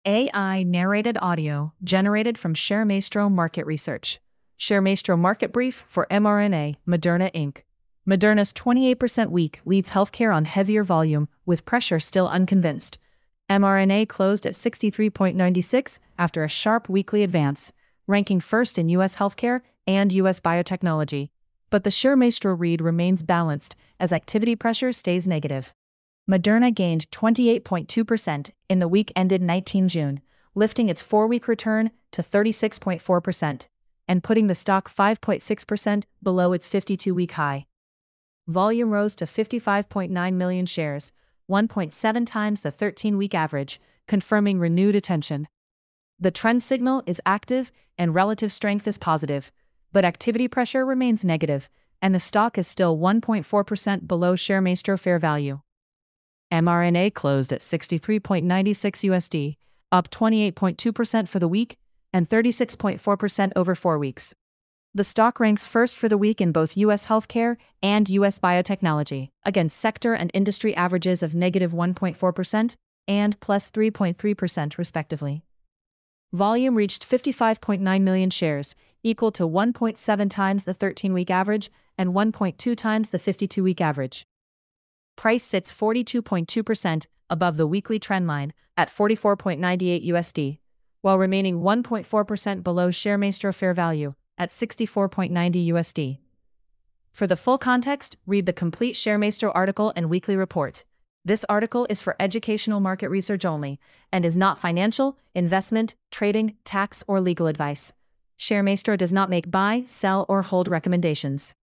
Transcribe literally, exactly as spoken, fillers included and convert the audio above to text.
A I narrated audio generated from ShareMaestro Market Research. ShareMaestro Market Brief for mRNA, Moderna Incorporated. Moderna's twenty-eight percent week leads healthcare on heavier volume, with pressure still unconvinced. mRNA closed at sixty-three ninety-six after a sharp weekly advance, ranking first in U S healthcare and U S biotechnology. But the ShareMaestro read remains balanced as activity pressure stays negative. Moderna gained twenty-eight point two percent in the week ended nineteenth of June, lifting its four-week return to thirty-six point four percent, and putting the stock five point six percent below its fifty-two-week high. Volume rose to fifty-five point nine million shares, one point seven times the thirteen-week average, confirming renewed attention. The trend signal is active and relative strength is positive, but activity pressure remains negative, and the stock is still one point four percent below ShareMaestro fair value. mRNA closed at sixty-three ninety-six U S D, up twenty-eight point two percent for the week and thirty-six point four percent over four weeks. The stock ranks first for the week in both U S healthcare and U S biotechnology, against sector and industry averages of negative one point four percent and plus three point three percent respectively. Volume reached fifty-five point nine million shares, equal to one point seven times the thirteen-week average and one point two times the fifty-two-week average. Price sits forty-two point two percent above the weekly trendline at forty-four ninety-eight U S D, while remaining one point four percent below ShareMaestro fair value at sixty-four ninety U S D. For the full context, read the complete ShareMaestro article and weekly report. This article is for educational market research only and is not financial, investment, trading, tax, or legal advice. ShareMaestro does not make buy, sell, or hold recommendations.